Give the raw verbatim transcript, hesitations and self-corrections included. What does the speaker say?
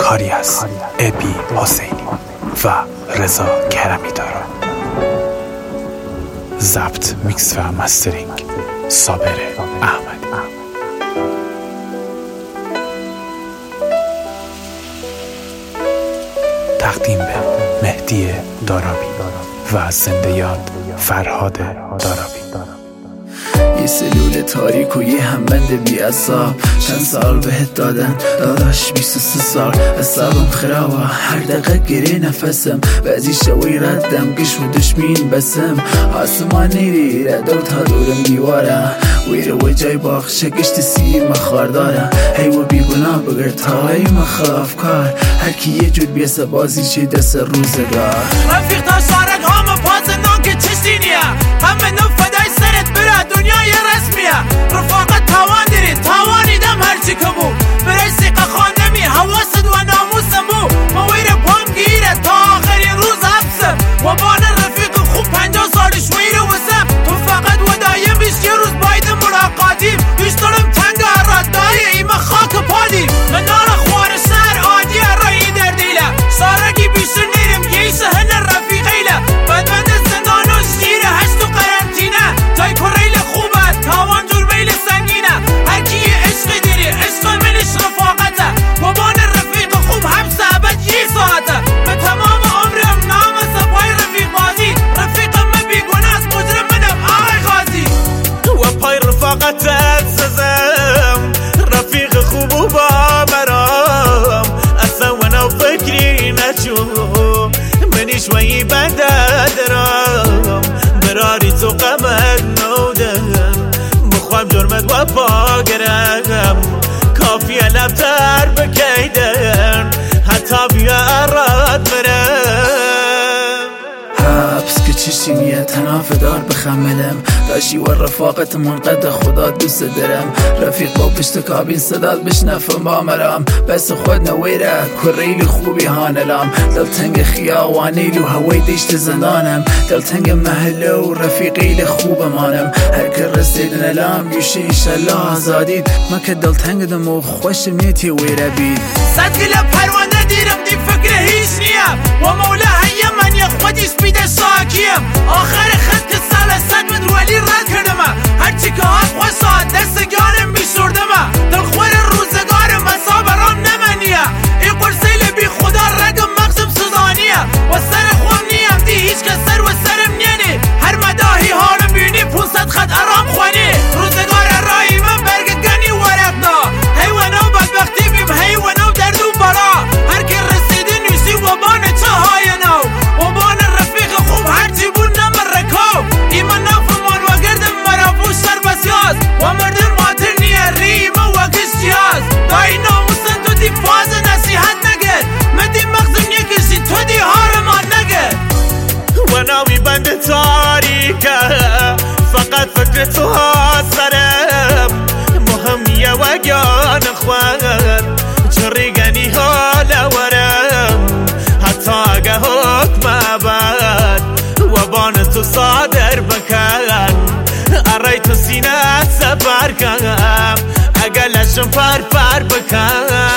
کاری از ابی حسینی و رضا کرمی دارم. ضبط، میکس و مسترینگ صابر احمدی. تقدیم به مهدی دارابی و زنده یاد فرهاد دارابی. یه سلول تاریک و یه همبند بی عصاب، چند سال بهت دادن داداش، بیست و سه سال حسابم خرابه، هر دقیقه گره نفسم، بعضی شوی ردم گش و دشمین بسم، آسمان نیری ردو تا دورم دیواره، ویره و جای باخشه گشت سیر مخار داره، هی و بیگناه بگر تاهای مخاف کار، هر کی یه جور بیسه بازی چه دست روزگار. رفیق تا شارک هامه پازنان که چشتینیه، همه نفدای سرت بره دنیای رسمیه، رفاقت تاوان داری تاوانی دم هرچی کبو، برای سیقه خاندمی حواست و ناموسمو، مویر پام گیره تا آخری روز حبسم، و بان رفیق خوب پنجاه سالش ویره وسم، تو فقط و دایم بیش یه روز باید ملاقاتیم، بیشترم تنگ اراد داری ایمه خاک پادیم، من نار خوار سر عادی رایی در دیله، سارگی بیشتر نیرم یه سهن رفیقیله، بدبند زندان و شیره هشت و قرنطینه، جای کریل خوبه تاوان جور بیل سنگینه، هر کی یه عشق دیری عشق منش رفاقته، و بان رفیق خوب حبس عبد یه ساعته، به تمام عمرم نام سپای رفیق بازی، رفیقم بیگونه از مجرم منم آقای غازی، و پای رفاقتت سزم، رفیق خوب و با برام، اصلا و نو فکری نچو، منی شوی بنده درام، براری تو قمر نودم، بخوام جرمت و باگرم، کافیه لبتر بکیدن، حتی بیا اراد برم. حبس که چشیمیه تناف دار بخملم، داشی و رفاقت منقد خدا دوست درم، رفیق با پشت کابین صدات بشنفم با مرام، بس خود نویره کریل خوبی هانلام، دلتنگ خیاوانیل و هوای دیشت زندانم، دلتنگ محله و رفیقیل خوب مانم، هر که رسیدن الام یوشه ایشالله آزادید، ما که دلتنگ دم و خوشم نیتی ویره بید، صد گله پروانه دیرم دی فکر هیچ نیم، و مولا هیم من یه خودیش بیده شاکیم، آخر خط که سال صد من ولی رد کردمه، هرچی که هات خوشاد دستگارم بیشوردمه، دل خور روزگارم اصاب رام نمانیه، ای قرسیل بی خدا رگم مغزم سزانیه، و سر خوام نیم دی هیچ که سر و سرم نینی، هر مداهی حالم بینی پونصد خط ارام خوانی، روزگار رایی من برگ گنی ورقنا، حیوانو بدبختی بیم حیوانو درد و بلا، هر که رسیده نیسی و بان چه های نو، و بان رفیق خوب هرچی بون نمر رکو، ایمان نفرمان و گردم مرافوش سر بسیاز، و مردم ماتر نیه ریم و کشتیاز، دایی ناموسن تو دی فاز نصیحت نگه، من دی مغزم یکشی تو دی هارمان نگه، و ناوی بند تاریکه، فقط فکر تو ها سرم، مهمیه و گان خوار، چریگنی حال ورم، حتی اگه حکم بد، و بان تو صادر بکن، ارای تو سینه سپر کن، اگه لشم پر پر بکن.